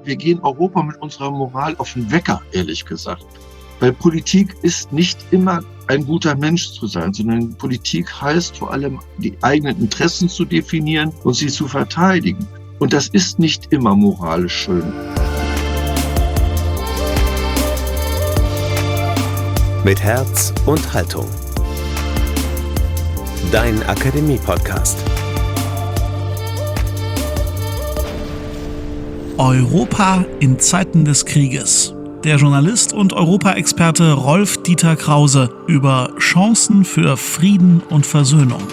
Wir gehen Europa mit unserer Moral auf den Wecker, ehrlich gesagt. Weil Politik ist nicht immer ein guter Mensch zu sein, sondern Politik heißt vor allem, die eigenen Interessen zu definieren und sie zu verteidigen. Und das ist nicht immer moralisch schön. Mit Herz und Haltung. Dein Akademie-Podcast. Europa in Zeiten des Krieges. Der Journalist und Europa-Experte Rolf-Dieter Krause über Chancen für Frieden und Versöhnung.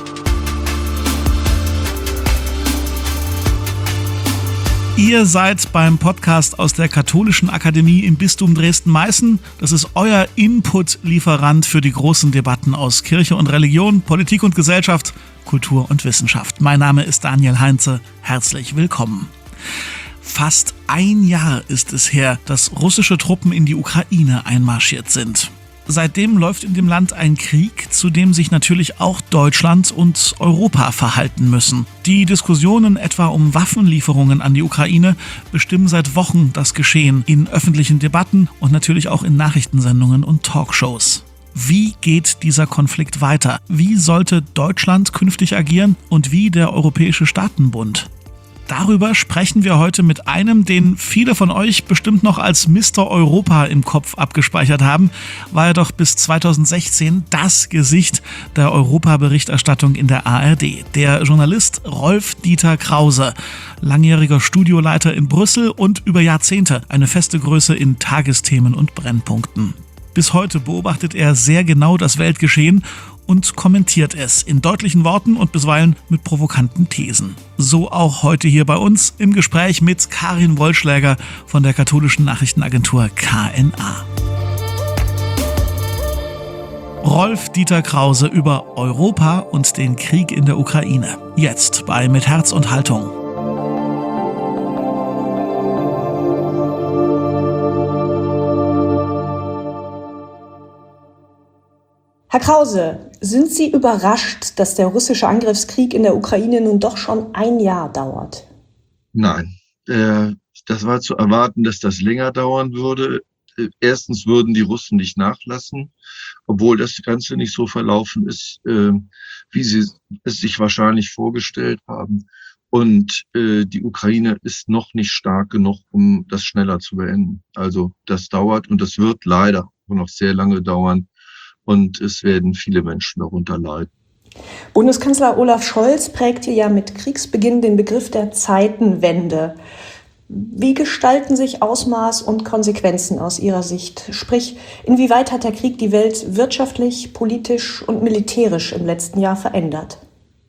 Ihr seid beim Podcast aus der Katholischen Akademie im Bistum Dresden-Meißen. Das ist euer Input-Lieferant für die großen Debatten aus Kirche und Religion, Politik und Gesellschaft, Kultur und Wissenschaft. Mein Name ist Daniel Heinze. Herzlich willkommen. Fast ein Jahr ist es her, dass russische Truppen in die Ukraine einmarschiert sind. Seitdem läuft in dem Land ein Krieg, zu dem sich natürlich auch Deutschland und Europa verhalten müssen. Die Diskussionen etwa um Waffenlieferungen an die Ukraine bestimmen seit Wochen das Geschehen in öffentlichen Debatten und natürlich auch in Nachrichtensendungen und Talkshows. Wie geht dieser Konflikt weiter? Wie sollte Deutschland künftig agieren und wie der Europäische Staatenbund? Darüber sprechen wir heute mit einem, den viele von euch bestimmt noch als Mr. Europa im Kopf abgespeichert haben, war er doch bis 2016 das Gesicht der Europa-Berichterstattung in der ARD. Der Journalist Rolf-Dieter Krause, langjähriger Studioleiter in Brüssel und über Jahrzehnte eine feste Größe in Tagesthemen und Brennpunkten. Bis heute beobachtet er sehr genau das Weltgeschehen und kommentiert es in deutlichen Worten und bisweilen mit provokanten Thesen. So auch heute hier bei uns im Gespräch mit Karin Wollschläger von der katholischen Nachrichtenagentur KNA. Rolf-Dieter Krause über Europa und den Krieg in der Ukraine. Jetzt bei Mit Herz und Haltung. Herr Krause, sind Sie überrascht, dass der russische Angriffskrieg in der Ukraine nun doch schon ein Jahr dauert? Nein, das war zu erwarten, dass das länger dauern würde. Erstens würden die Russen nicht nachlassen, obwohl das Ganze nicht so verlaufen ist, wie sie es sich wahrscheinlich vorgestellt haben. Und die Ukraine ist noch nicht stark genug, um das schneller zu beenden. Also das dauert und das wird leider noch sehr lange dauern. Und es werden viele Menschen darunter leiden. Bundeskanzler Olaf Scholz prägte ja mit Kriegsbeginn den Begriff der Zeitenwende. Wie gestalten sich Ausmaß und Konsequenzen aus Ihrer Sicht? Sprich, inwieweit hat der Krieg die Welt wirtschaftlich, politisch und militärisch im letzten Jahr verändert?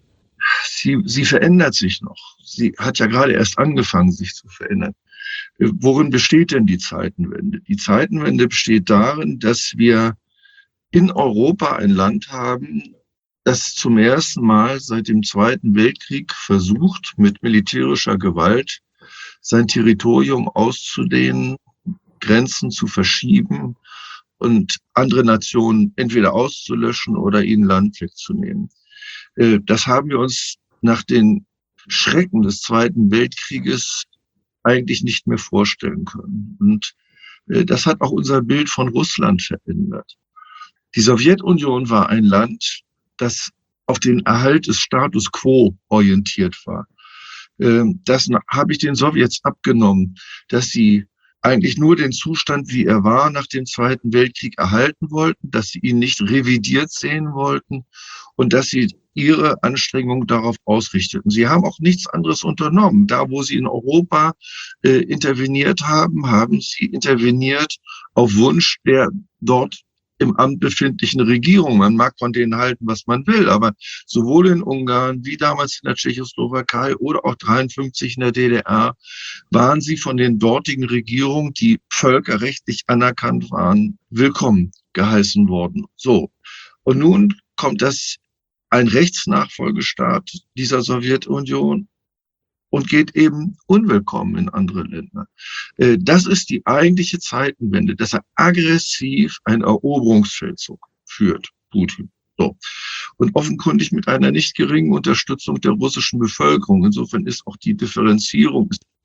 Sie verändert sich noch. Sie hat ja gerade erst angefangen, sich zu verändern. Worin besteht denn die Zeitenwende? Die Zeitenwende besteht darin, dass wir in Europa ein Land haben, das zum ersten Mal seit dem Zweiten Weltkrieg versucht, mit militärischer Gewalt sein Territorium auszudehnen, Grenzen zu verschieben und andere Nationen entweder auszulöschen oder ihnen Land wegzunehmen. Das haben wir uns nach den Schrecken des Zweiten Weltkrieges eigentlich nicht mehr vorstellen können. Und das hat auch unser Bild von Russland verändert. Die Sowjetunion war ein Land, das auf den Erhalt des Status quo orientiert war. Das habe ich den Sowjets abgenommen, dass sie eigentlich nur den Zustand, wie er war, nach dem Zweiten Weltkrieg erhalten wollten, dass sie ihn nicht revidiert sehen wollten und dass sie ihre Anstrengungen darauf ausrichteten. Sie haben auch nichts anderes unternommen. Da, wo sie in Europa interveniert haben, haben sie interveniert auf Wunsch der dort im Amt befindlichen Regierung. Man mag von denen halten, was man will, aber sowohl in Ungarn wie damals in der Tschechoslowakei oder auch 1953 in der DDR waren sie von den dortigen Regierungen, die völkerrechtlich anerkannt waren, willkommen geheißen worden. So. Und nun kommt ein Rechtsnachfolgestaat dieser Sowjetunion und geht eben unwillkommen in andere Länder. Das ist die eigentliche Zeitenwende, dass er aggressiv einen Eroberungsfeldzug führt, Putin. So. Und offenkundig mit einer nicht geringen Unterstützung der russischen Bevölkerung. Insofern ist auch die Differenzierung, ist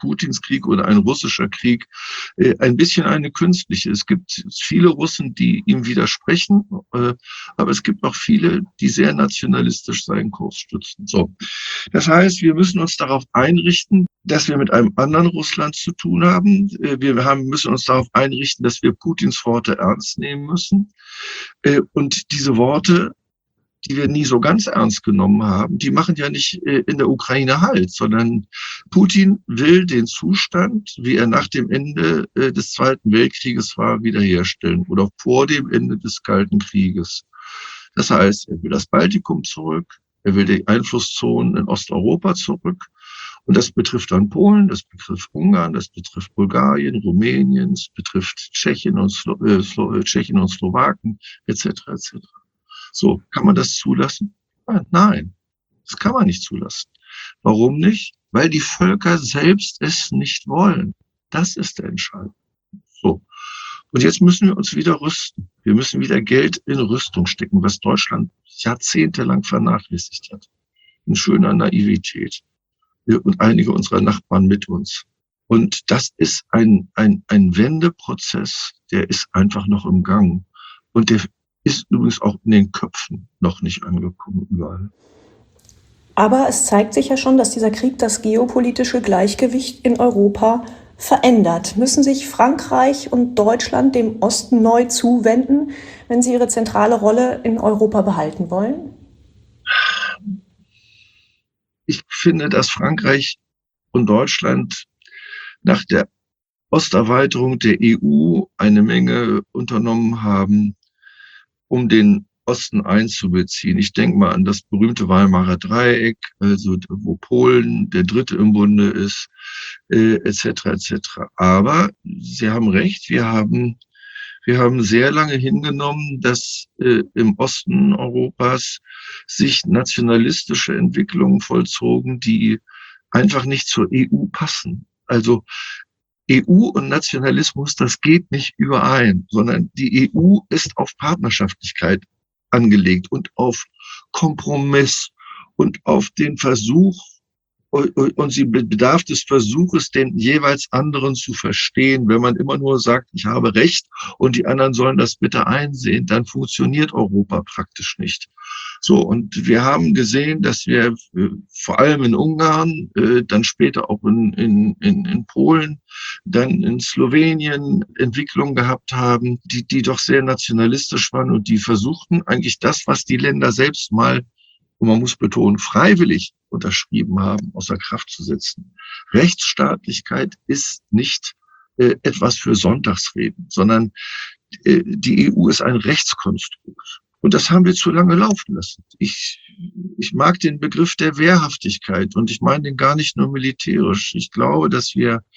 Putins Krieg oder ein russischer Krieg ein bisschen eine künstliche. Es gibt viele Russen, die ihm widersprechen, aber es gibt auch viele, die sehr nationalistisch seinen Kurs stützen. So. Das heißt, wir müssen uns darauf einrichten, dass wir mit einem anderen Russland zu tun haben. Müssen uns darauf einrichten, dass wir Putins Worte ernst nehmen müssen. Und diese Worte, die wir nie so ganz ernst genommen haben, die machen ja nicht in der Ukraine Halt, sondern Putin will den Zustand, wie er nach dem Ende des Zweiten Weltkrieges war, wiederherstellen oder vor dem Ende des Kalten Krieges. Das heißt, er will das Baltikum zurück, er will die Einflusszonen in Osteuropa zurück. Und das betrifft dann Polen, das betrifft Ungarn, das betrifft Bulgarien, Rumänien, es betrifft Tschechien und Slowaken, etc., etc. So, kann man das zulassen? Nein, das kann man nicht zulassen. Warum nicht? Weil die Völker selbst es nicht wollen. Das ist der Entscheidung. So. Und jetzt müssen wir uns wieder rüsten. Wir müssen wieder Geld in Rüstung stecken, was Deutschland jahrzehntelang vernachlässigt hat. In schöner Naivität. Und einige unserer Nachbarn mit uns. Und das ist ein Wendeprozess, der ist einfach noch im Gang. Und der ist übrigens auch in den Köpfen noch nicht angekommen überall. Aber es zeigt sich ja schon, dass dieser Krieg das geopolitische Gleichgewicht in Europa verändert. Müssen sich Frankreich und Deutschland dem Osten neu zuwenden, wenn sie ihre zentrale Rolle in Europa behalten wollen? Ich finde, dass Frankreich und Deutschland nach der Osterweiterung der EU eine Menge unternommen haben, um den Osten einzubeziehen. Ich denke mal an das berühmte Weimarer Dreieck, also wo Polen der Dritte im Bunde ist, etc. etc. Aber Sie haben recht, wir haben sehr lange hingenommen, dass im Osten Europas sich nationalistische Entwicklungen vollzogen, die einfach nicht zur EU passen. Also EU und Nationalismus, das geht nicht überein, sondern die EU ist auf Partnerschaftlichkeit angelegt und auf Kompromiss und auf den Versuch, und sie bedarf des Versuches, den jeweils anderen zu verstehen. Wenn man immer nur sagt, ich habe Recht und die anderen sollen das bitte einsehen, dann funktioniert Europa praktisch nicht. So, und wir haben gesehen, dass wir vor allem in Ungarn, dann später auch in Polen, dann in Slowenien Entwicklungen gehabt haben, die doch sehr nationalistisch waren und die versuchten eigentlich das, was die Länder selbst mal, und man muss betonen, freiwillig unterschrieben haben, außer Kraft zu setzen. Rechtsstaatlichkeit ist nicht etwas für Sonntagsreden, sondern die EU ist ein Rechtskonstrukt. Und das haben wir zu lange laufen lassen. Ich mag den Begriff der Wehrhaftigkeit und ich meine den gar nicht nur militärisch. Ich glaube, dass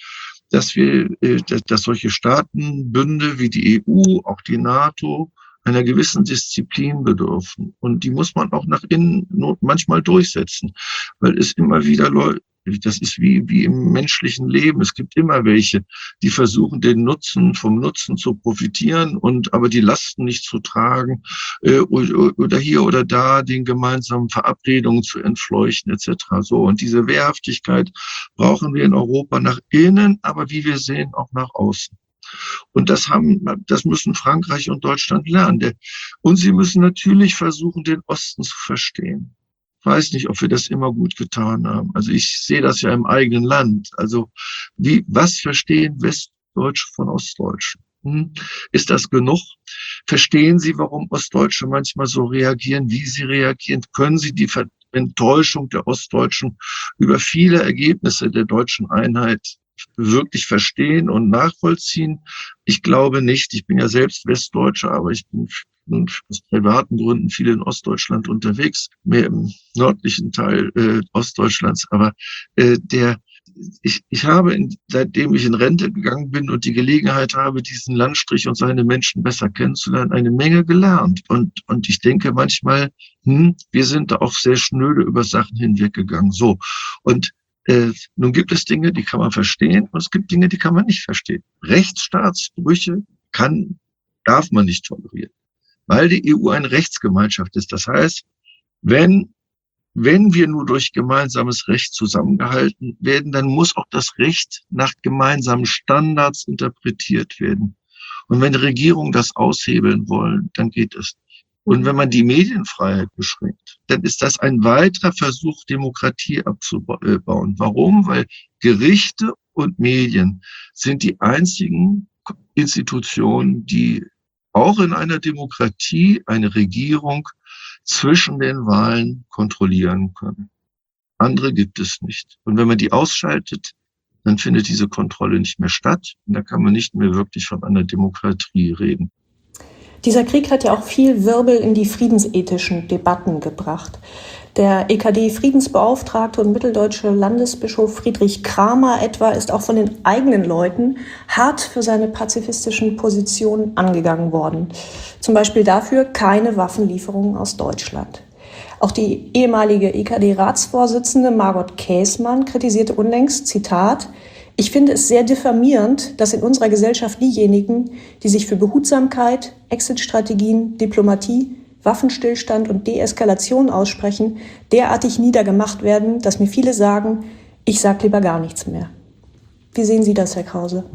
solche Staatenbünde wie die EU, auch die NATO, einer gewissen Disziplin bedürfen. Und die muss man auch nach innen manchmal durchsetzen, weil es immer wieder Leute, das ist wie im menschlichen Leben. Es gibt immer welche, die versuchen, vom Nutzen zu profitieren aber die Lasten nicht zu tragen, oder hier oder da den gemeinsamen Verabredungen zu entfleuchten, etc. So. Und diese Wehrhaftigkeit brauchen wir in Europa nach innen, aber wie wir sehen, auch nach außen. Und das müssen Frankreich und Deutschland lernen. Und sie müssen natürlich versuchen, den Osten zu verstehen. Ich weiß nicht, ob wir das immer gut getan haben. Also ich sehe das ja im eigenen Land. Also was verstehen Westdeutsche von Ostdeutschen? Ist das genug? Verstehen Sie, warum Ostdeutsche manchmal so reagieren, wie sie reagieren? Können Sie die Enttäuschung der Ostdeutschen über viele Ergebnisse der deutschen Einheit wirklich verstehen und nachvollziehen? Ich glaube nicht. Ich bin ja selbst Westdeutscher, aber ich bin aus privaten Gründen viel in Ostdeutschland unterwegs, mehr im nördlichen Teil Ostdeutschlands. Aber ich habe, seitdem ich in Rente gegangen bin und die Gelegenheit habe, diesen Landstrich und seine Menschen besser kennenzulernen, eine Menge gelernt. Und ich denke manchmal, wir sind da auch sehr schnöde über Sachen hinweggegangen. So. Und nun gibt es Dinge, die kann man verstehen, und es gibt Dinge, die kann man nicht verstehen. Rechtsstaatsbrüche darf man nicht tolerieren, weil die EU eine Rechtsgemeinschaft ist. Das heißt, wenn wenn wir nur durch gemeinsames Recht zusammengehalten werden, dann muss auch das Recht nach gemeinsamen Standards interpretiert werden. Und wenn Regierungen das aushebeln wollen, dann geht das nicht. Und wenn man die Medienfreiheit beschränkt, dann ist das ein weiterer Versuch, Demokratie abzubauen. Warum? Weil Gerichte und Medien sind die einzigen Institutionen, die auch in einer Demokratie eine Regierung zwischen den Wahlen kontrollieren können. Andere gibt es nicht. Und wenn man die ausschaltet, dann findet diese Kontrolle nicht mehr statt. Und da kann man nicht mehr wirklich von einer Demokratie reden. Dieser Krieg hat ja auch viel Wirbel in die friedensethischen Debatten gebracht. Der EKD-Friedensbeauftragte und mitteldeutsche Landesbischof Friedrich Kramer etwa ist auch von den eigenen Leuten hart für seine pazifistischen Positionen angegangen worden. Zum Beispiel dafür keine Waffenlieferungen aus Deutschland. Auch die ehemalige EKD-Ratsvorsitzende Margot Käßmann kritisierte unlängst, Zitat, ich finde es sehr diffamierend, dass in unserer Gesellschaft diejenigen, die sich für Behutsamkeit, Exit-Strategien, Diplomatie, Waffenstillstand und Deeskalation aussprechen, derartig niedergemacht werden, dass mir viele sagen, ich sage lieber gar nichts mehr. Wie sehen Sie das, Herr Krause?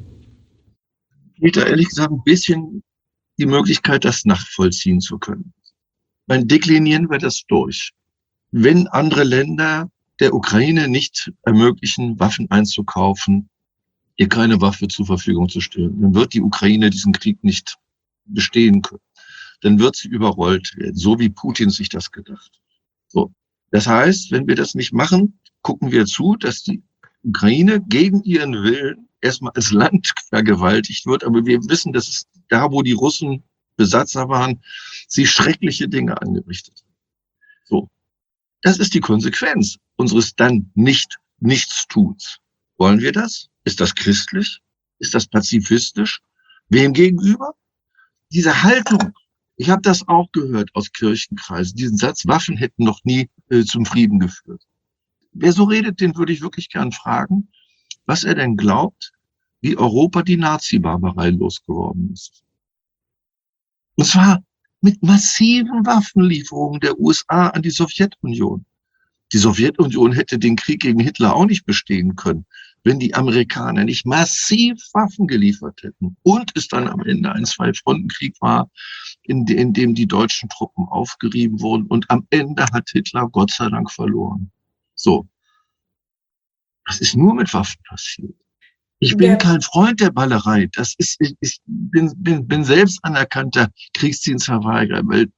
Ich hätte ehrlich gesagt ein bisschen die Möglichkeit, das nachvollziehen zu können. Dann deklinieren wir das durch. Wenn andere Länder der Ukraine nicht ermöglichen, Waffen einzukaufen, ihr keine Waffe zur Verfügung zu stellen, dann wird die Ukraine diesen Krieg nicht bestehen können. Dann wird sie überrollt werden, so wie Putin sich das gedacht hat. So. Das heißt, wenn wir das nicht machen, gucken wir zu, dass die Ukraine gegen ihren Willen erstmal als Land vergewaltigt wird. Aber wir wissen, dass es da, wo die Russen Besatzer waren, sie schreckliche Dinge angerichtet haben. So. Das ist die Konsequenz unseres dann Nichtstuns. Wollen wir das? Ist das christlich? Ist das pazifistisch? Wem gegenüber? Diese Haltung, ich habe das auch gehört aus Kirchenkreisen, diesen Satz, Waffen hätten noch nie zum Frieden geführt. Wer so redet, den würde ich wirklich gern fragen, was er denn glaubt, wie Europa die Nazi-Barbarei losgeworden ist. Und zwar mit massiven Waffenlieferungen der USA an die Sowjetunion. Die Sowjetunion hätte den Krieg gegen Hitler auch nicht bestehen können, wenn die Amerikaner nicht massiv Waffen geliefert hätten und es dann am Ende ein Zwei-Fronten-Krieg war, in dem die deutschen Truppen aufgerieben wurden und am Ende hat Hitler Gott sei Dank verloren. So. Das ist nur mit Waffen passiert. Ich bin kein Freund der Ballerei. Ich bin selbst anerkannter Kriegsdienstverweigerer.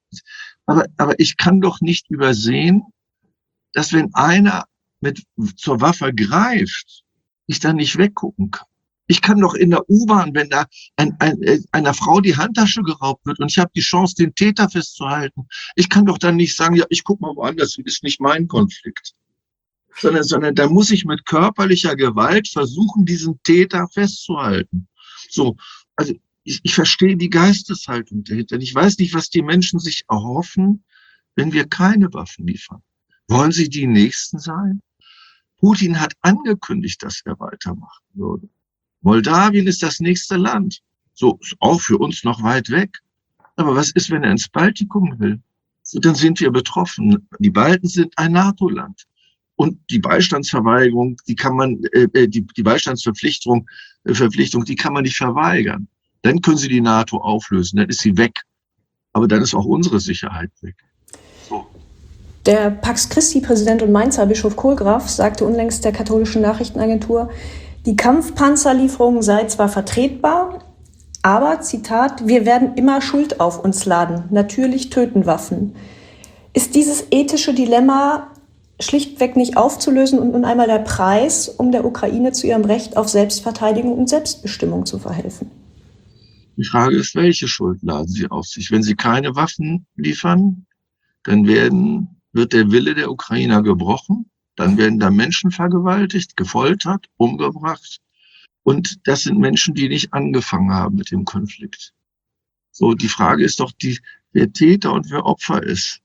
Aber ich kann doch nicht übersehen, dass wenn einer zur Waffe greift, ich dann nicht weggucken kann. Ich kann doch in der U-Bahn, wenn da einer Frau die Handtasche geraubt wird und ich habe die Chance, den Täter festzuhalten, ich kann doch dann nicht sagen, ja, ich guck mal woanders, das ist nicht mein Konflikt. Sondern da muss ich mit körperlicher Gewalt versuchen, diesen Täter festzuhalten. So, also ich verstehe die Geisteshaltung dahinter. Ich weiß nicht, was die Menschen sich erhoffen, wenn wir keine Waffen liefern. Wollen sie die Nächsten sein? Putin hat angekündigt, dass er weitermachen würde. Moldawien ist das nächste Land. So, ist auch für uns noch weit weg. Aber was ist, wenn er ins Baltikum will? So, dann sind wir betroffen. Die Balten sind ein NATO-Land. Und die Beistandsverweigerung, die kann man, die Beistandsverpflichtung, die kann man nicht verweigern. Dann können sie die NATO auflösen, dann ist sie weg. Aber dann ist auch unsere Sicherheit weg. So. Der Pax Christi-Präsident und Mainzer Bischof Kohlgraf sagte unlängst der katholischen Nachrichtenagentur, die Kampfpanzerlieferung sei zwar vertretbar, aber, Zitat, wir werden immer Schuld auf uns laden. Natürlich töten Waffen. Ist dieses ethische Dilemma schlichtweg nicht aufzulösen und nun einmal der Preis, um der Ukraine zu ihrem Recht auf Selbstverteidigung und Selbstbestimmung zu verhelfen? Die Frage ist, welche Schuld laden sie auf sich? Wenn sie keine Waffen liefern, dann wird der Wille der Ukrainer gebrochen, dann werden da Menschen vergewaltigt, gefoltert, umgebracht. Und das sind Menschen, die nicht angefangen haben mit dem Konflikt. So, die Frage ist doch, wer Täter und wer Opfer ist.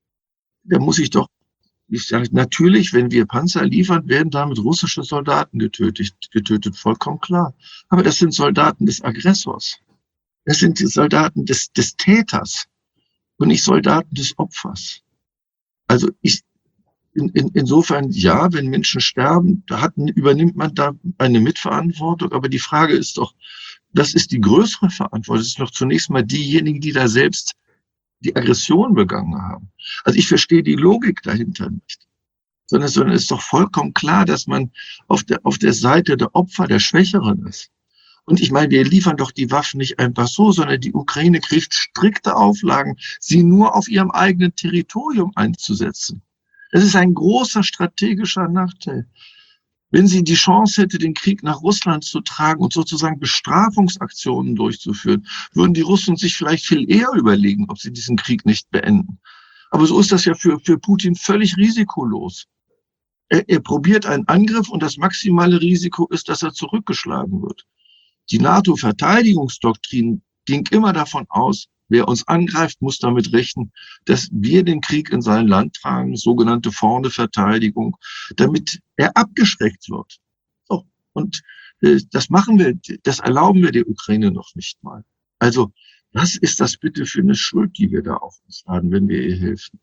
Da muss ich sage, natürlich, wenn wir Panzer liefern, werden damit russische Soldaten getötet, vollkommen klar. Aber das sind Soldaten des Aggressors. Das sind die Soldaten des Täters und nicht Soldaten des Opfers. Also Insofern, ja, wenn Menschen sterben, übernimmt man da eine Mitverantwortung. Aber die Frage ist doch, das ist die größere Verantwortung. Das ist doch zunächst mal diejenigen, die da selbst die Aggression begangen haben. Also ich verstehe die Logik dahinter nicht. Sondern es ist doch vollkommen klar, dass man auf der Seite der Opfer, der Schwächeren ist. Und ich meine, wir liefern doch die Waffen nicht einfach so, sondern die Ukraine kriegt strikte Auflagen, sie nur auf ihrem eigenen Territorium einzusetzen. Das ist ein großer strategischer Nachteil. Wenn sie die Chance hätte, den Krieg nach Russland zu tragen und sozusagen Bestrafungsaktionen durchzuführen, würden die Russen sich vielleicht viel eher überlegen, ob sie diesen Krieg nicht beenden. Aber so ist das ja für Putin völlig risikolos. Er probiert einen Angriff und das maximale Risiko ist, dass er zurückgeschlagen wird. Die NATO-Verteidigungsdoktrin ging immer davon aus, wer uns angreift, muss damit rechnen, dass wir den Krieg in sein Land tragen, sogenannte vorne Verteidigung, damit er abgeschreckt wird. So. Und das erlauben wir der Ukraine noch nicht mal. Also, was ist das bitte für eine Schuld, die wir da auf uns laden, wenn wir ihr helfen?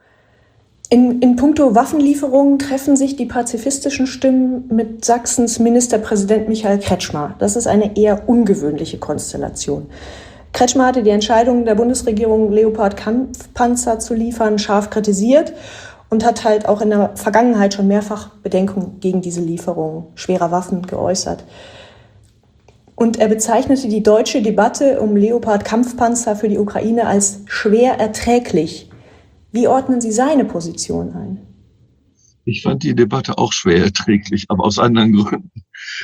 In puncto Waffenlieferungen treffen sich die pazifistischen Stimmen mit Sachsens Ministerpräsident Michael Kretschmer. Das ist eine eher ungewöhnliche Konstellation. Kretschmer hatte die Entscheidung der Bundesregierung, Leopard-Kampfpanzer zu liefern, scharf kritisiert und hat halt auch in der Vergangenheit schon mehrfach Bedenken gegen diese Lieferung schwerer Waffen geäußert. Und er bezeichnete die deutsche Debatte um Leopard-Kampfpanzer für die Ukraine als schwer erträglich. Wie ordnen Sie seine Position ein? Ich fand die Debatte auch schwer erträglich, aber aus anderen Gründen.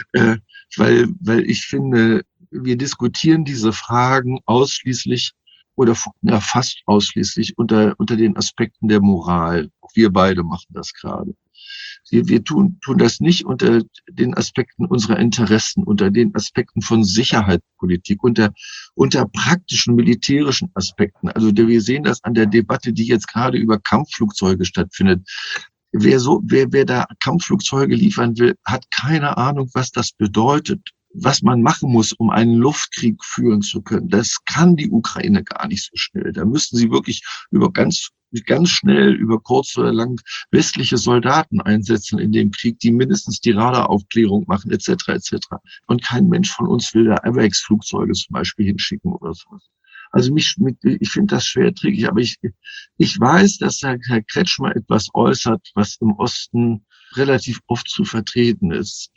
Weil ich finde, wir diskutieren diese Fragen ausschließlich oder fast ausschließlich unter den Aspekten der Moral. Auch wir beide machen das gerade. Wir tun das nicht unter den Aspekten unserer Interessen, unter den Aspekten von Sicherheitspolitik, unter praktischen militärischen Aspekten. Also wir sehen das an der Debatte, die jetzt gerade über Kampfflugzeuge stattfindet. Wer da Kampfflugzeuge liefern will, hat keine Ahnung, was das bedeutet, was man machen muss, um einen Luftkrieg führen zu können. Das kann die Ukraine gar nicht so schnell. Da müssten sie wirklich ganz schnell über kurz oder lang westliche Soldaten einsetzen in dem Krieg, die mindestens die Radaraufklärung machen, etc. etc. Und kein Mensch von uns will da AWACS-Flugzeuge zum Beispiel hinschicken oder sowas. Also ich finde das schwerträglich, aber ich weiß, dass Herr Kretschmer etwas äußert, was im Osten relativ oft zu vertreten ist,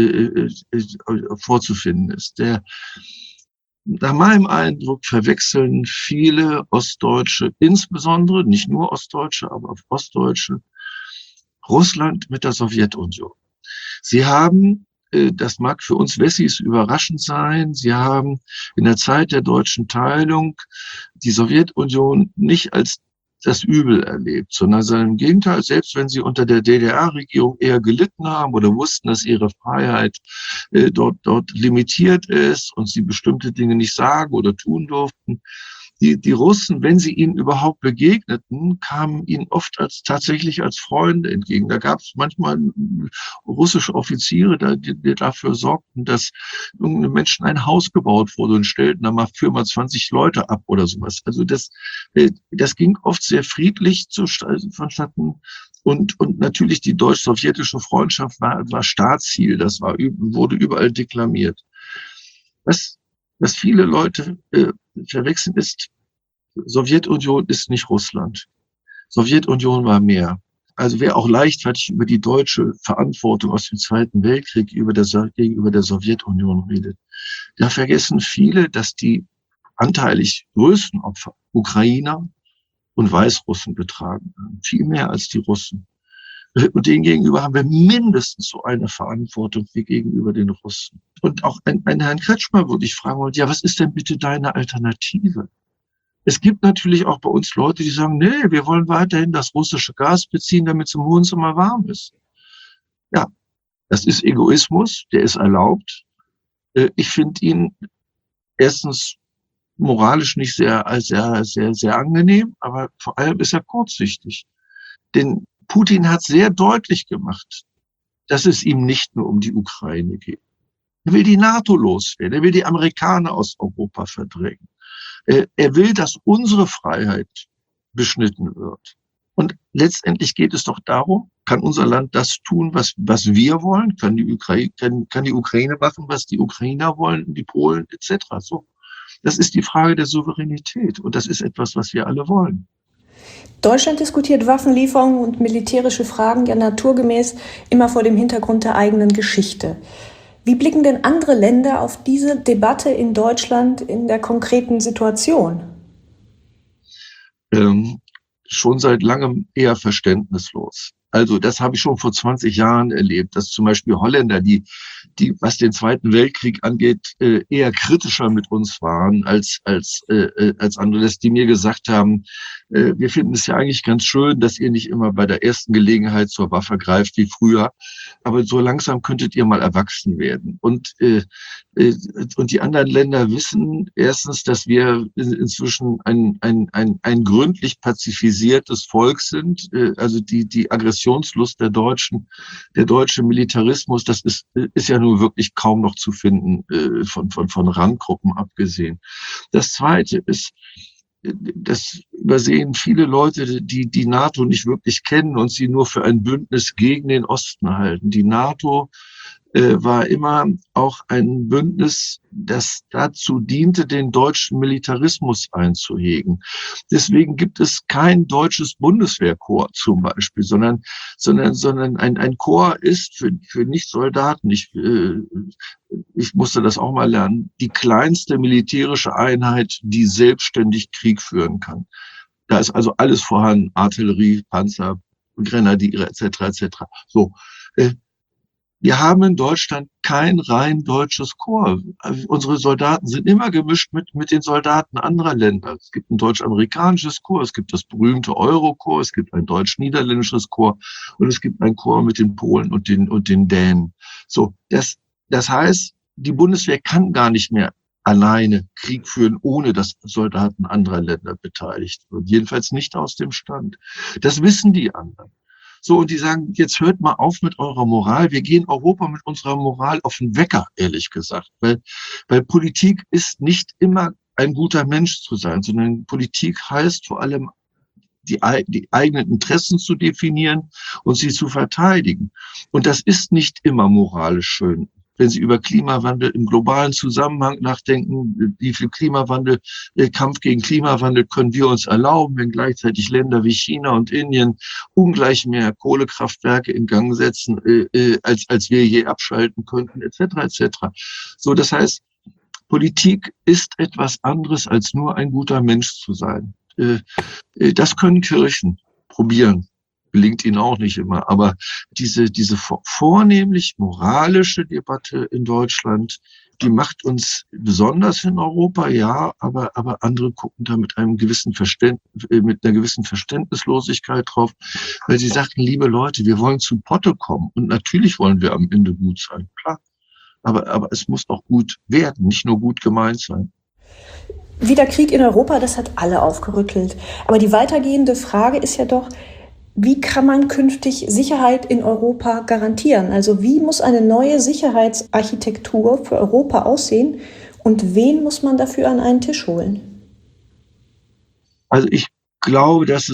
vorzufinden ist. Nach meinem Eindruck verwechseln viele Ostdeutsche, insbesondere, nicht nur Ostdeutsche, aber auch Ostdeutsche, Russland mit der Sowjetunion. Sie haben, das mag für uns Wessis überraschend sein, sie haben in der Zeit der deutschen Teilung die Sowjetunion nicht als das Übel erlebt, sondern im Gegenteil, selbst wenn sie unter der DDR-Regierung eher gelitten haben oder wussten, dass ihre Freiheit dort limitiert ist und sie bestimmte Dinge nicht sagen oder tun durften. Die Russen, wenn sie ihnen überhaupt begegneten, kamen ihnen oft tatsächlich als Freunde entgegen. Da gab es manchmal russische Offiziere, die dafür sorgten, dass irgendeinem Menschen ein Haus gebaut wurde und stellten da mal 20 Leute ab oder sowas. Also das ging oft sehr friedlich vonstatten. Und natürlich die deutsch-sowjetische Freundschaft war Staatsziel. Das wurde überall deklamiert. Was viele Leute verwechseln ist, Sowjetunion ist nicht Russland. Sowjetunion war mehr. Also wer auch leichtfertig über die deutsche Verantwortung aus dem Zweiten Weltkrieg gegenüber der Sowjetunion redet, da vergessen viele, dass die anteilig größten Opfer Ukrainer und Weißrussen betragen haben. Viel mehr als die Russen. Und denen gegenüber haben wir mindestens so eine Verantwortung wie gegenüber den Russen. Und auch einen Herrn Kretschmer würde ich fragen wollen, ja, was ist denn bitte deine Alternative? Es gibt natürlich auch bei uns Leute, die sagen, nee, wir wollen weiterhin das russische Gas beziehen, damit es im Wohnzimmer warm ist. Ja, das ist Egoismus, der ist erlaubt. Ich finde ihn erstens moralisch nicht sehr angenehm, aber vor allem ist er kurzsichtig. Denn Putin hat sehr deutlich gemacht, dass es ihm nicht nur um die Ukraine geht. Er will die NATO loswerden, er will die Amerikaner aus Europa verdrängen. Er will, dass unsere Freiheit beschnitten wird. Und letztendlich geht es doch darum, kann unser Land das tun, was wir wollen? Kann die Ukraine machen, was die Ukrainer wollen, die Polen etc.? So. Das ist die Frage der Souveränität. Und das ist etwas, was wir alle wollen. Deutschland diskutiert Waffenlieferungen und militärische Fragen ja naturgemäß immer vor dem Hintergrund der eigenen Geschichte. Wie blicken denn andere Länder auf diese Debatte in Deutschland in der konkreten Situation? Schon seit langem eher verständnislos. Also das habe ich schon vor 20 Jahren erlebt, dass zum Beispiel Holländer, die was den Zweiten Weltkrieg angeht, eher kritischer mit uns waren als andere, dass die mir gesagt haben, wir finden es ja eigentlich ganz schön, dass ihr nicht immer bei der ersten Gelegenheit zur Waffe greift wie früher, aber so langsam könntet ihr mal erwachsen werden. Und die anderen Länder wissen erstens, dass wir inzwischen ein gründlich pazifisiertes Volk sind. Also die Aggressionslust der Deutschen, der deutsche Militarismus, das ist ja nur wirklich kaum noch zu finden, von Randgruppen abgesehen. Das Zweite ist, das übersehen viele Leute, die die NATO nicht wirklich kennen und sie nur für ein Bündnis gegen den Osten halten. Die NATO war immer auch ein Bündnis, das dazu diente, den deutschen Militarismus einzuhegen. Deswegen gibt es kein deutsches Bundeswehrkorps zum Beispiel, sondern ein Korps ist für Nicht-Soldaten, ich musste das auch mal lernen, die kleinste militärische Einheit, die selbstständig Krieg führen kann. Da ist also alles vorhanden, Artillerie, Panzer, Grenadiere etc. So. Wir haben in Deutschland kein rein deutsches Korps. Unsere Soldaten sind immer gemischt mit den Soldaten anderer Länder. Es gibt ein deutsch-amerikanisches Korps, es gibt das berühmte Euro-Korps, es gibt ein deutsch-niederländisches Korps und es gibt ein Korps mit den Polen und den Dänen. So, das heißt, die Bundeswehr kann gar nicht mehr alleine Krieg führen, ohne dass Soldaten anderer Länder beteiligt sind. Jedenfalls nicht aus dem Stand. Das wissen die anderen. So, und die sagen, jetzt hört mal auf mit eurer Moral. Wir gehen Europa mit unserer Moral auf den Wecker, ehrlich gesagt. Weil Politik ist nicht immer ein guter Mensch zu sein, sondern Politik heißt vor allem, die eigenen Interessen zu definieren und sie zu verteidigen. Und das ist nicht immer moralisch schön. Wenn Sie über Klimawandel im globalen Zusammenhang nachdenken, wie viel Kampf gegen Klimawandel können wir uns erlauben, wenn gleichzeitig Länder wie China und Indien ungleich mehr Kohlekraftwerke in Gang setzen, als wir je abschalten könnten, etc. So, das heißt, Politik ist etwas anderes, als nur ein guter Mensch zu sein. Das können Kirchen probieren. Gelingt ihnen auch nicht immer. Aber diese vornehmlich moralische Debatte in Deutschland, die macht uns besonders in Europa, ja, aber andere gucken da mit einer gewissen Verständnislosigkeit drauf, weil sie sagten, liebe Leute, wir wollen zu Potte kommen. Und natürlich wollen wir am Ende gut sein, klar. Aber es muss auch gut werden, nicht nur gut gemeint sein. Wieder Krieg in Europa, das hat alle aufgerüttelt. Aber die weitergehende Frage ist ja doch, wie kann man künftig Sicherheit in Europa garantieren? Also wie muss eine neue Sicherheitsarchitektur für Europa aussehen und wen muss man dafür an einen Tisch holen? Also ich glaube, dass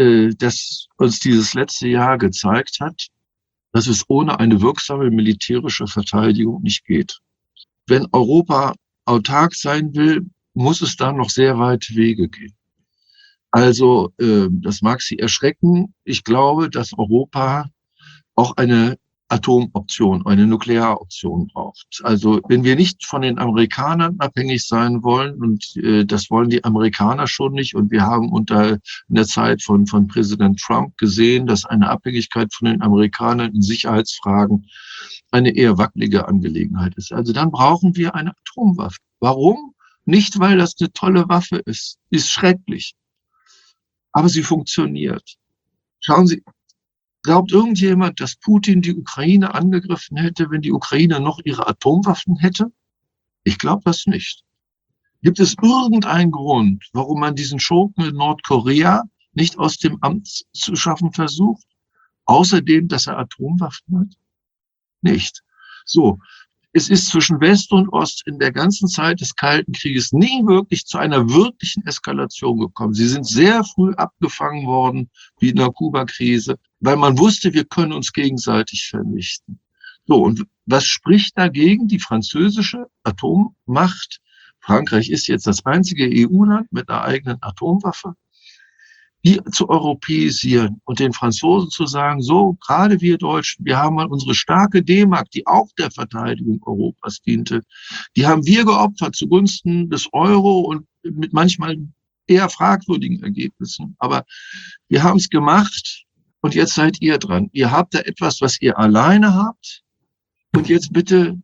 uns dieses letzte Jahr gezeigt hat, dass es ohne eine wirksame militärische Verteidigung nicht geht. Wenn Europa autark sein will, muss es da noch sehr weite Wege gehen. Also das mag Sie erschrecken. Ich glaube, dass Europa auch eine Atomoption, eine Nuklearoption braucht. Also wenn wir nicht von den Amerikanern abhängig sein wollen, und das wollen die Amerikaner schon nicht, und wir haben in der Zeit von Präsident Trump gesehen, dass eine Abhängigkeit von den Amerikanern in Sicherheitsfragen eine eher wackelige Angelegenheit ist. Also dann brauchen wir eine Atomwaffe. Warum? Nicht, weil das eine tolle Waffe ist schrecklich. Aber sie funktioniert. Schauen Sie, glaubt irgendjemand, dass Putin die Ukraine angegriffen hätte, wenn die Ukraine noch ihre Atomwaffen hätte? Ich glaube das nicht. Gibt es irgendeinen Grund, warum man diesen Schurken in Nordkorea nicht aus dem Amt zu schaffen versucht? Außerdem, dass er Atomwaffen hat? Nicht. So. Es ist zwischen West und Ost in der ganzen Zeit des Kalten Krieges nie wirklich zu einer wirklichen Eskalation gekommen. Sie sind sehr früh abgefangen worden, wie in der Kuba-Krise, weil man wusste, wir können uns gegenseitig vernichten. So, und was spricht dagegen? Die französische Atommacht. Frankreich ist jetzt das einzige EU-Land mit einer eigenen Atomwaffe. Die zu europäisieren und den Franzosen zu sagen, so, gerade wir Deutschen, wir haben mal unsere starke D-Mark, die auch der Verteidigung Europas diente, die haben wir geopfert zugunsten des Euro und mit manchmal eher fragwürdigen Ergebnissen. Aber wir haben es gemacht und jetzt seid ihr dran. Ihr habt da etwas, was ihr alleine habt und jetzt bitte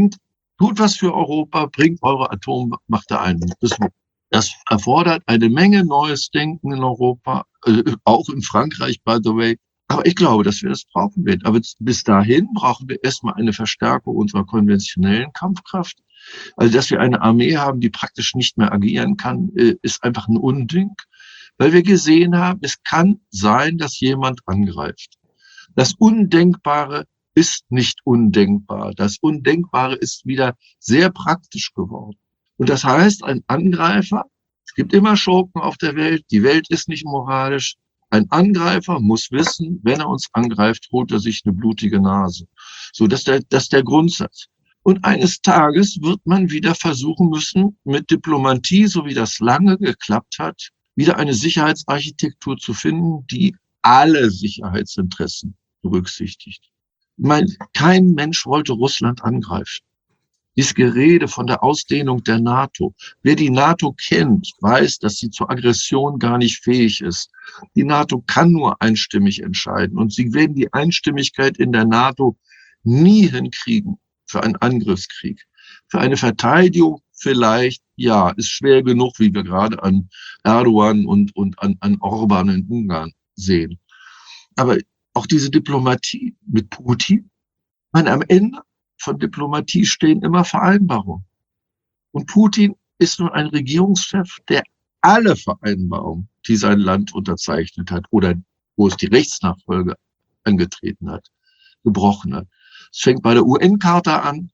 tut was für Europa, bringt eure Atommacht da ein. Das erfordert eine Menge neues Denken in Europa, auch in Frankreich, by the way. Aber ich glaube, dass wir das brauchen werden. Aber bis dahin brauchen wir erstmal eine Verstärkung unserer konventionellen Kampfkraft. Also, dass wir eine Armee haben, die praktisch nicht mehr agieren kann, ist einfach ein Unding. Weil wir gesehen haben, es kann sein, dass jemand angreift. Das Undenkbare ist nicht undenkbar. Das Undenkbare ist wieder sehr praktisch geworden. Und das heißt, ein Angreifer, es gibt immer Schurken auf der Welt, die Welt ist nicht moralisch. Ein Angreifer muss wissen, wenn er uns angreift, holt er sich eine blutige Nase. So, das ist der Grundsatz. Und eines Tages wird man wieder versuchen müssen, mit Diplomatie, so wie das lange geklappt hat, wieder eine Sicherheitsarchitektur zu finden, die alle Sicherheitsinteressen berücksichtigt. Ich meine, kein Mensch wollte Russland angreifen. Dieses Gerede von der Ausdehnung der NATO. Wer die NATO kennt, weiß, dass sie zur Aggression gar nicht fähig ist. Die NATO kann nur einstimmig entscheiden. Und sie werden die Einstimmigkeit in der NATO nie hinkriegen für einen Angriffskrieg. Für eine Verteidigung vielleicht, ja, ist schwer genug, wie wir gerade an Erdogan und an Orban in Ungarn sehen. Aber auch diese Diplomatie mit Putin, am Ende von Diplomatie stehen immer Vereinbarungen. Und Putin ist nun ein Regierungschef, der alle Vereinbarungen, die sein Land unterzeichnet hat oder wo es die Rechtsnachfolge angetreten hat, gebrochen hat. Es fängt bei der UN-Charta an,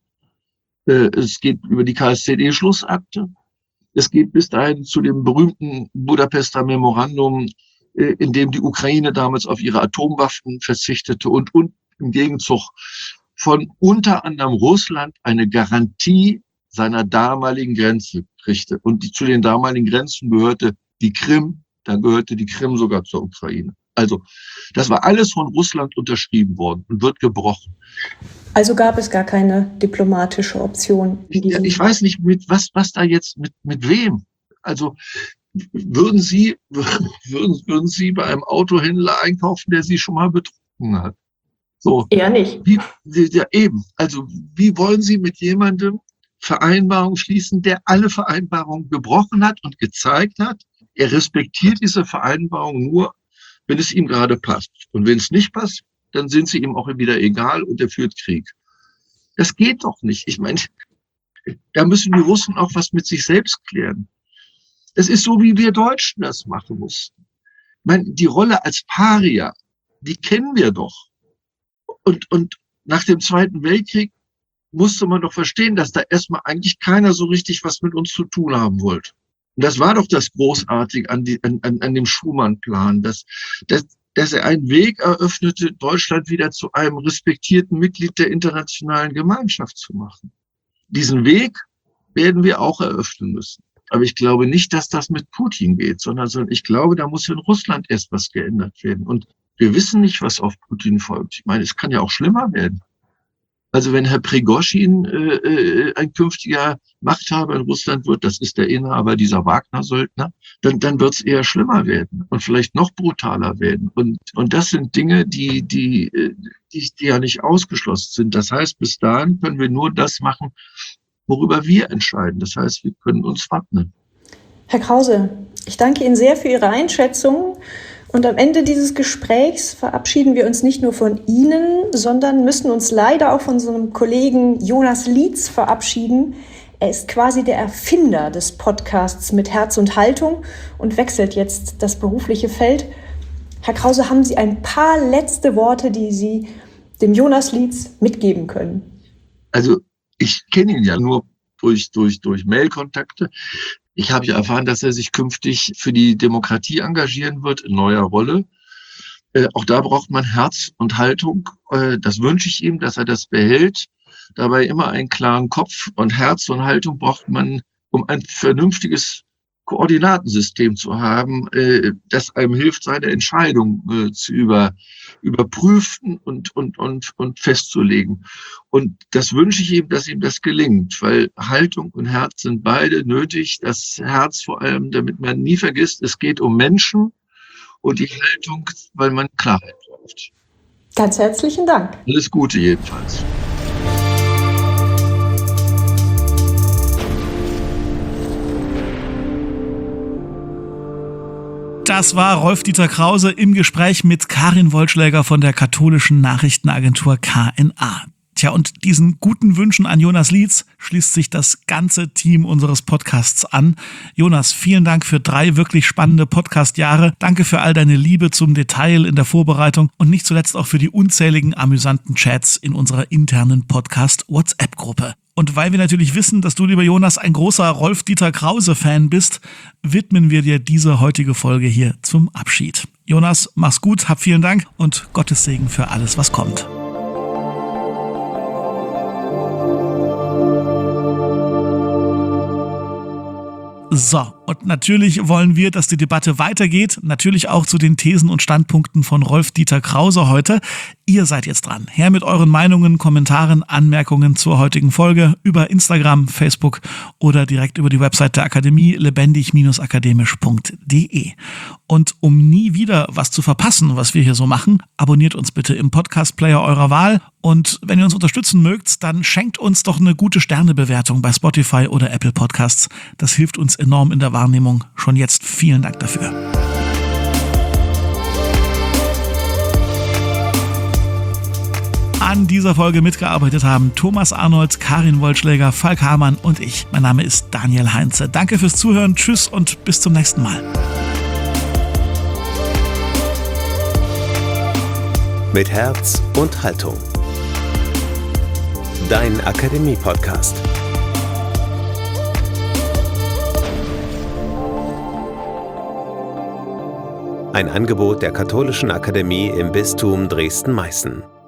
es geht über die KSZE-Schlussakte, es geht bis dahin zu dem berühmten Budapester Memorandum, in dem die Ukraine damals auf ihre Atomwaffen verzichtete und im Gegenzug von unter anderem Russland eine Garantie seiner damaligen Grenze kriegte. Und zu den damaligen Grenzen gehörte die Krim, dann gehörte die Krim sogar zur Ukraine. Also das war alles von Russland unterschrieben worden und wird gebrochen. Also gab es gar keine diplomatische Option. Ich weiß nicht, mit was da jetzt, mit wem. Also würden Sie bei einem Autohändler einkaufen, der Sie schon mal betrogen hat? So. Eher nicht. Ja, eben. Also, wie wollen Sie mit jemandem Vereinbarungen schließen, der alle Vereinbarungen gebrochen hat und gezeigt hat, er respektiert diese Vereinbarung nur, wenn es ihm gerade passt. Und wenn es nicht passt, dann sind sie ihm auch wieder egal und er führt Krieg. Das geht doch nicht. Ich meine, da müssen die Russen auch was mit sich selbst klären. Es ist so, wie wir Deutschen das machen mussten. Ich meine, die Rolle als Paria, die kennen wir doch. Und nach dem Zweiten Weltkrieg musste man doch verstehen, dass da erstmal eigentlich keiner so richtig was mit uns zu tun haben wollte. Und das war doch das Großartige an dem Schuman-Plan, dass er einen Weg eröffnete, Deutschland wieder zu einem respektierten Mitglied der internationalen Gemeinschaft zu machen. Diesen Weg werden wir auch eröffnen müssen. Aber ich glaube nicht, dass das mit Putin geht, sondern ich glaube, da muss in Russland erst was geändert werden. Und wir wissen nicht, was auf Putin folgt. Ich meine, es kann ja auch schlimmer werden. Also wenn Herr Prigoschin ein künftiger Machthaber in Russland wird, das ist der Inhaber dieser Wagner-Söldner, dann wird es eher schlimmer werden und vielleicht noch brutaler werden. Und das sind Dinge, die ja nicht ausgeschlossen sind. Das heißt, bis dahin können wir nur das machen, worüber wir entscheiden. Das heißt, wir können uns wappnen. Herr Krause, ich danke Ihnen sehr für Ihre Einschätzung. Und am Ende dieses Gesprächs verabschieden wir uns nicht nur von Ihnen, sondern müssen uns leider auch von unserem Kollegen Jonas Lietz verabschieden. Er ist quasi der Erfinder des Podcasts mit Herz und Haltung und wechselt jetzt das berufliche Feld. Herr Krause, haben Sie ein paar letzte Worte, die Sie dem Jonas Lietz mitgeben können? Also Ich kenne ihn ja nur durch Mailkontakte. Ich habe ja erfahren, dass er sich künftig für die Demokratie engagieren wird in neuer Rolle. Auch da braucht man Herz und Haltung. Das wünsche ich ihm, dass er das behält. Dabei immer einen klaren Kopf, und Herz und Haltung braucht man, um ein vernünftiges Koordinatensystem zu haben, das einem hilft, seine Entscheidung zu überprüfen und festzulegen. Und das wünsche ich ihm, dass ihm das gelingt, weil Haltung und Herz sind beide nötig. Das Herz vor allem, damit man nie vergisst, es geht um Menschen, und die Haltung, weil man Klarheit braucht. Ganz herzlichen Dank. Alles Gute jedenfalls. Das war Rolf-Dieter Krause im Gespräch mit Karin Wollschläger von der katholischen Nachrichtenagentur KNA. Tja, und diesen guten Wünschen an Jonas Lietz schließt sich das ganze Team unseres Podcasts an. Jonas, vielen Dank für 3 wirklich spannende Podcast-Jahre. Danke für all deine Liebe zum Detail in der Vorbereitung und nicht zuletzt auch für die unzähligen amüsanten Chats in unserer internen Podcast-WhatsApp-Gruppe. Und weil wir natürlich wissen, dass du, lieber Jonas, ein großer Rolf-Dieter Krause-Fan bist, widmen wir dir diese heutige Folge hier zum Abschied. Jonas, mach's gut, hab vielen Dank und Gottes Segen für alles, was kommt. So, und natürlich wollen wir, dass die Debatte weitergeht, natürlich auch zu den Thesen und Standpunkten von Rolf-Dieter Krause heute. Ihr seid jetzt dran. Her mit euren Meinungen, Kommentaren, Anmerkungen zur heutigen Folge über Instagram, Facebook oder direkt über die Website der Akademie lebendig-akademisch.de. Und um nie wieder was zu verpassen, was wir hier so machen, abonniert uns bitte im Podcast-Player eurer Wahl. Und wenn ihr uns unterstützen mögt, dann schenkt uns doch eine gute Sternebewertung bei Spotify oder Apple Podcasts. Das hilft uns enorm in der Wahrnehmung. Schon jetzt vielen Dank dafür. An dieser Folge mitgearbeitet haben Thomas Arnold, Karin Wollschläger, Falk Hamann und ich. Mein Name ist Daniel Heinze. Danke fürs Zuhören, tschüss und bis zum nächsten Mal. Mit Herz und Haltung. Dein Akademie-Podcast. Ein Angebot der Katholischen Akademie im Bistum Dresden-Meißen.